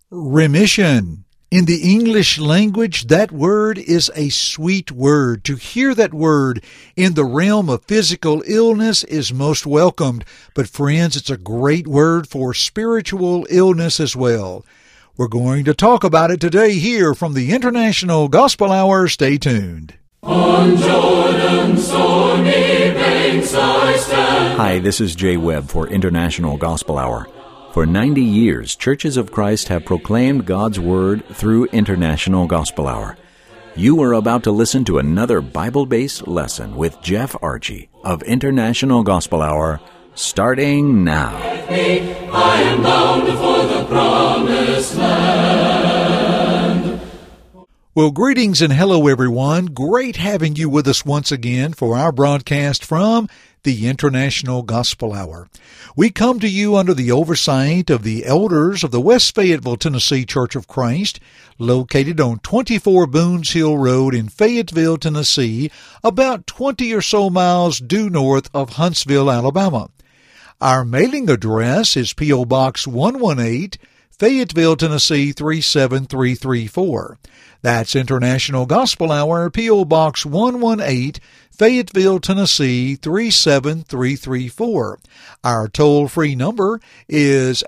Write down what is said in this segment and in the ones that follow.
Remission. In the English language, that word is a sweet word. To hear that word in the realm of physical illness is most welcomed. But friends, it's a great word for spiritual illness as well. We're going to talk about it today here from the International Gospel Hour. Stay tuned. On Jordan's stormy banks I stand. Hi, this is Jay Webb for International Gospel Hour. For 90 years, Churches of Christ have proclaimed God's Word through International Gospel Hour. You are about to listen to another Bible-based lesson with Jeff Archie of International Gospel Hour, starting now. I am bound for the promised land. Well, greetings and hello, everyone. Great having you with us once again for our broadcast from the International Gospel Hour. We come to you under the oversight of the elders of the West Fayetteville, Tennessee Church of Christ, located on 24 Boones Hill Road in Fayetteville, Tennessee, about 20 or so miles due north of Huntsville, Alabama. Our mailing address is P.O. Box 118, Fayetteville, Tennessee 37334. That's International Gospel Hour, P.O. Box 118, Fayetteville, Tennessee 37334. Our toll-free number is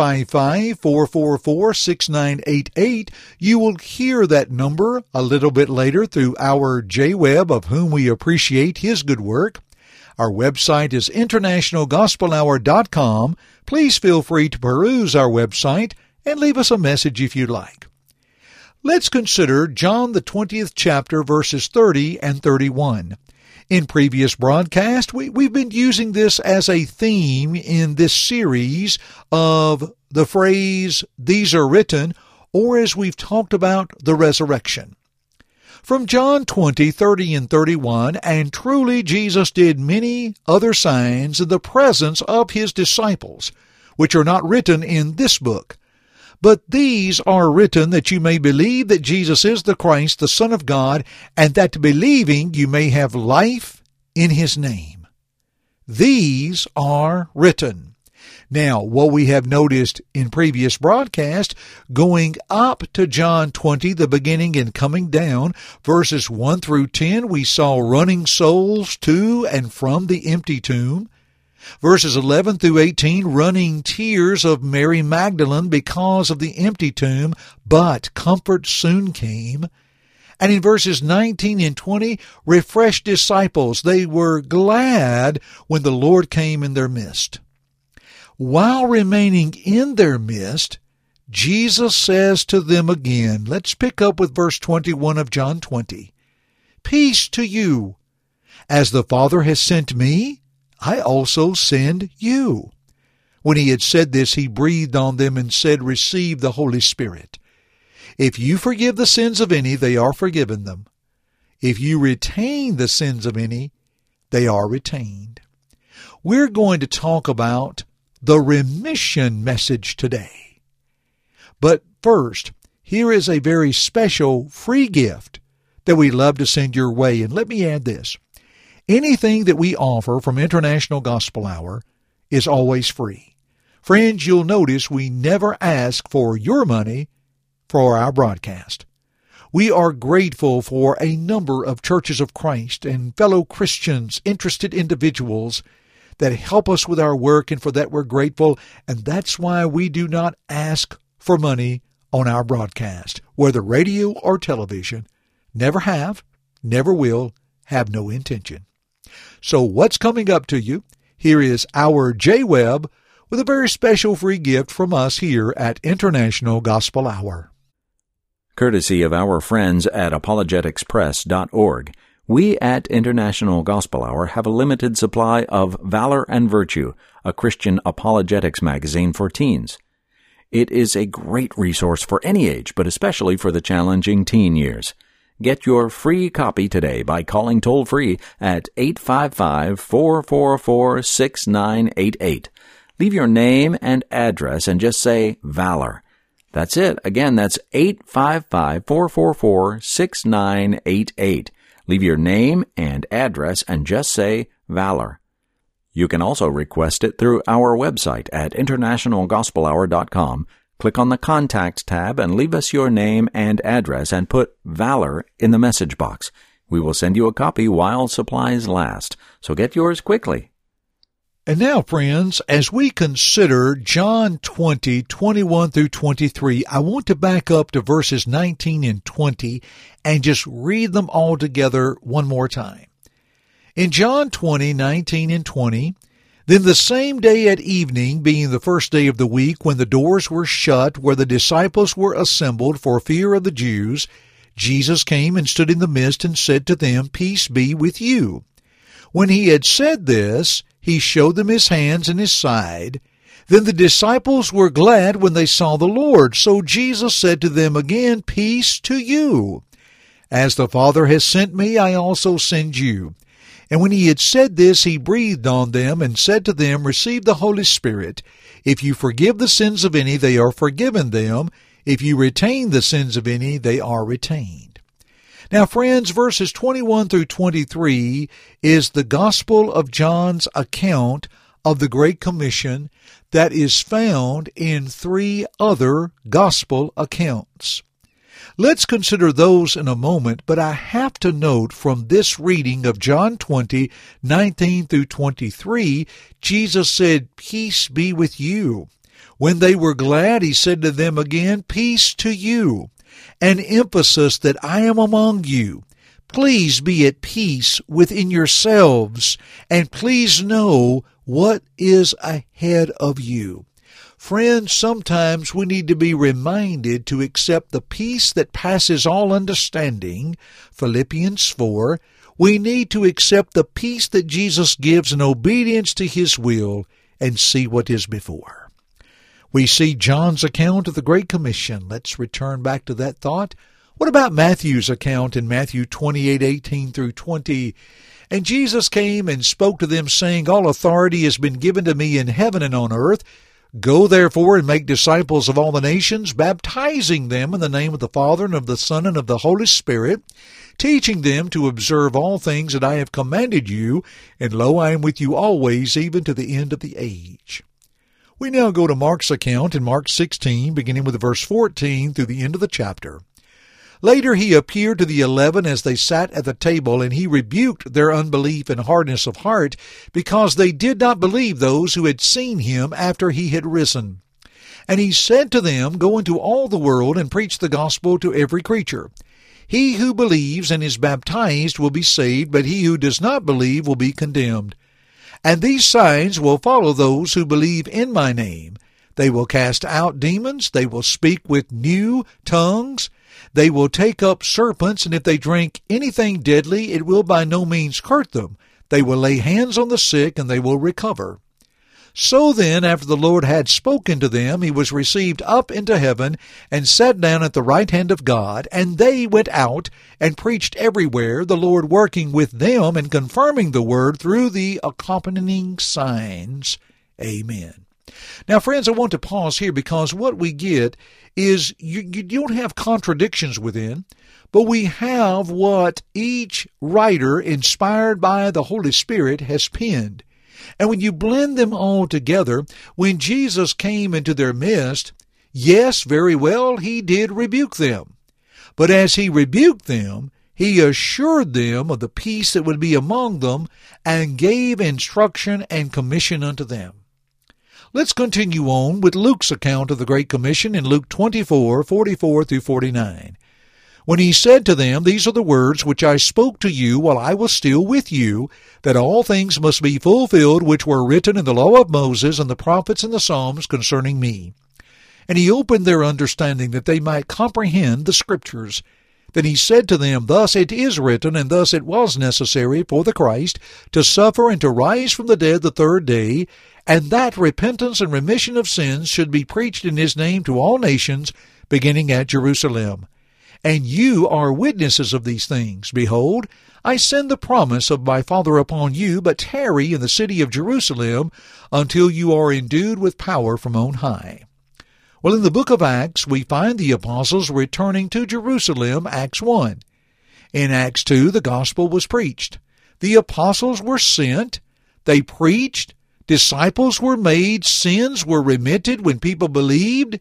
855-444-6988. You will hear that number a little bit later through our J Webb, of whom we appreciate his good work. Our website is internationalgospelhour.com. Please feel free to peruse our website and leave us a message if you'd like. Let's consider John the 20th chapter, verses 30 and 31. In previous broadcasts, we've been using this as a theme in this series of the phrase, "These are written," or as we've talked about, the resurrection. From John 20, 30 and 31, "And truly Jesus did many other signs in the presence of his disciples, which are not written in this book. But these are written that you may believe that Jesus is the Christ, the Son of God, and that believing you may have life in his name." These are written. Now, what we have noticed in previous broadcasts, going up to John 20, the beginning, and coming down, verses 1 through 10, we saw running souls to and from the empty tomb. Verses 11 through 18, running tears of Mary Magdalene because of the empty tomb, but comfort soon came. And in verses 19 and 20, refreshed disciples. They were glad when the Lord came in their midst. While remaining in their midst, Jesus says to them again, let's pick up with verse 21 of John 20. "Peace to you. As the Father has sent me, I also send you." When he had said this, he breathed on them and said, "Receive the Holy Spirit. If you forgive the sins of any, they are forgiven them. If you retain the sins of any, they are retained." We're going to talk about the remission message today. But first, here is a very special free gift that we love to send your way. And let me add this. Anything that we offer from International Gospel Hour is always free. Friends, you'll notice we never ask for your money for our broadcast. We are grateful for a number of Churches of Christ and fellow Christians, interested individuals that help us with our work, and for that we're grateful, and that's why we do not ask for money on our broadcast, whether radio or television. Never have, never will, have no intention. So what's coming up to you? Here is our J Webb with a very special free gift from us here at International Gospel Hour. Courtesy of our friends at apologeticspress.org, we at International Gospel Hour have a limited supply of Valor and Virtue, a Christian apologetics magazine for teens. It is a great resource for any age, but especially for the challenging teen years. Get your free copy today by calling toll-free at 855-444-6988. Leave your name and address and just say Valor. That's it. Again, that's 855-444-6988. Leave your name and address and just say Valor. You can also request it through our website at internationalgospelhour.com. Click on the Contacts tab and leave us your name and address and put Valor in the message box. We will send you a copy while supplies last, so get yours quickly. And now, friends, as we consider John 20, 21 through 23, I want to back up to verses 19 and 20 and just read them all together one more time. In John 20, 19 and 20, "Then the same day at evening, being the first day of the week, when the doors were shut, where the disciples were assembled for fear of the Jews, Jesus came and stood in the midst and said to them, Peace be with you. When he had said this, he showed them his hands and his side. Then the disciples were glad when they saw the Lord. So Jesus said to them again, Peace to you. As the Father has sent me, I also send you. And when he had said this, he breathed on them and said to them, Receive the Holy Spirit. If you forgive the sins of any, they are forgiven them. If you retain the sins of any, they are retained." Now, friends, verses 21 through 23 is the Gospel of John's account of the Great Commission that is found in 3 other Gospel accounts. Let's consider those in a moment, but I have to note from this reading of John 20, 19 through 23, Jesus said, Peace be with you. When they were glad, he said to them again, Peace to you. An emphasis that I am among you. Please be at peace within yourselves, and please know what is ahead of you. Friends, sometimes we need to be reminded to accept the peace that passes all understanding, Philippians 4. We need to accept the peace that Jesus gives in obedience to his will and see what is before. We see John's account of the Great Commission. Let's return back to that thought. What about Matthew's account in Matthew 28:18 through 20? "And Jesus came and spoke to them, saying, All authority has been given to me in heaven and on earth. Go therefore and make disciples of all the nations, baptizing them in the name of the Father and of the Son and of the Holy Spirit, teaching them to observe all things that I have commanded you, and lo, I am with you always, even to the end of the age." We now go to Mark's account in Mark 16, beginning with verse 14 through the end of the chapter. "Later he appeared to the 11 as they sat at the table, and he rebuked their unbelief and hardness of heart, because they did not believe those who had seen him after he had risen. And he said to them, Go into all the world and preach the gospel to every creature. He who believes and is baptized will be saved, but he who does not believe will be condemned. And these signs will follow those who believe in my name. They will cast out demons, they will speak with new tongues, they will take up serpents, and if they drink anything deadly, it will by no means hurt them. They will lay hands on the sick, and they will recover. So then, after the Lord had spoken to them, he was received up into heaven, and sat down at the right hand of God. And they went out and preached everywhere, the Lord working with them and confirming the word through the accompanying signs. Amen. Now, friends, I want to pause here, because what we get is you don't have contradictions within, but we have what each writer, inspired by the Holy Spirit, has penned. And when you blend them all together, when Jesus came into their midst, yes, very well, he did rebuke them. But as he rebuked them, he assured them of the peace that would be among them, and gave instruction and commission unto them. Let's continue on with Luke's account of the Great Commission in Luke 24:44 through 49. "When he said to them, These are the words which I spoke to you while I was still with you, that all things must be fulfilled which were written in the law of Moses and the prophets and the Psalms concerning me. And he opened their understanding that they might comprehend the Scriptures. Then he said to them, Thus it is written, and thus it was necessary for the Christ to suffer and to rise from the dead the third day, and that repentance and remission of sins should be preached in his name to all nations, beginning at Jerusalem. And you are witnesses of these things. Behold, I send the promise of my Father upon you, but tarry in the city of Jerusalem until you are endued with power from on high." Well, in the book of Acts, we find the apostles returning to Jerusalem, Acts 1. In Acts 2, the gospel was preached. The apostles were sent. They preached. Disciples were made. Sins were remitted when people believed.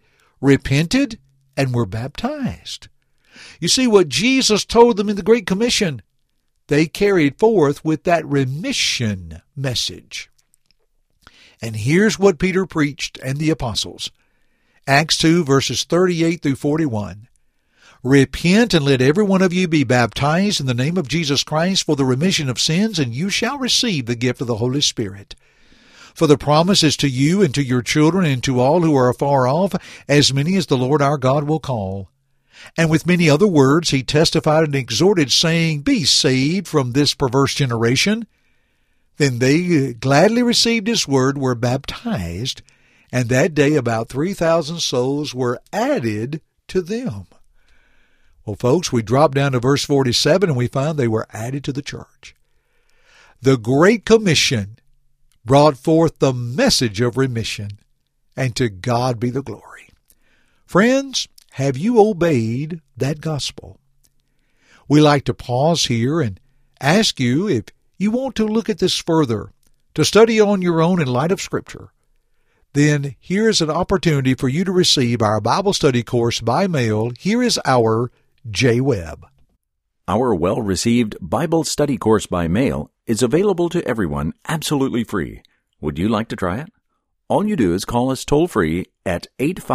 repented, and were baptized. You see, what Jesus told them in the Great Commission, they carried forth with that remission message. And here's what Peter preached and the apostles. Acts 2, verses 38 through 41. Repent, and let every one of you be baptized in the name of Jesus Christ for the remission of sins, and you shall receive the gift of the Holy Spirit. For the promise is to you and to your children and to all who are afar off, as many as the Lord our God will call. And with many other words he testified and exhorted, saying, Be saved from this perverse generation. Then they gladly received his word, were baptized, and that day about 3,000 souls were added to them. Well, folks, we drop down to verse 47 and we find they were added to the church. The Great Commission brought forth the message of remission, and to God be the glory. Friends, have you obeyed that gospel? We like to pause here and ask you if you want to look at this further, to study on your own in light of Scripture. Then here's an opportunity for you to receive our Bible study course by mail. Here is our J. Webb. Our well-received Bible study course by mail is available to everyone absolutely free. Would you like to try it? All you do is call us toll-free at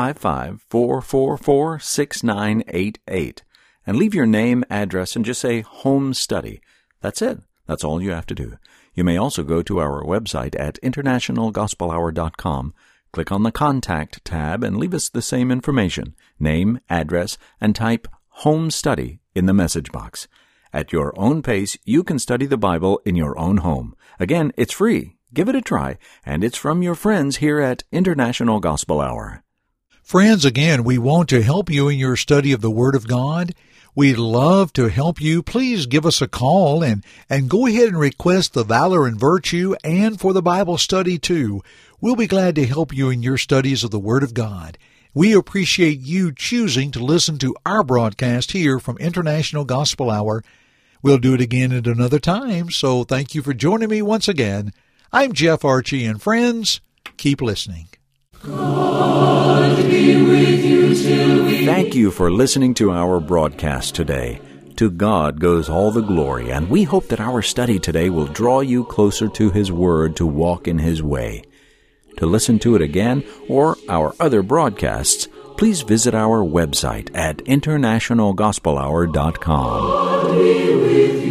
855-444-6988 and leave your name, address, and just say Home Study. That's it. That's all you have to do. You may also go to our website at internationalgospelhour.com, click on the Contact tab, and leave us the same information, name, address, and type Home Study in the message box. At your own pace, you can study the Bible in your own home. Again, it's free. Give it a try, and it's from your friends here at International Gospel Hour. Friends, again, we want to help you in your study of the Word of God. We'd love to help you. Please give us a call and go ahead and request the Valor and Virtue and for the Bible study too. We'll be glad to help you in your studies of the Word of God. We appreciate you choosing to listen to our broadcast here from International Gospel Hour. We'll do it again at another time, so thank you for joining me once again. I'm Jeff Archie, and friends, keep listening. God be with you till we... Thank you for listening to our broadcast today. To God goes all the glory, and we hope that our study today will draw you closer to His Word to walk in His way. To listen to it again or our other broadcasts, please visit our website at internationalgospelhour.com. God be with you.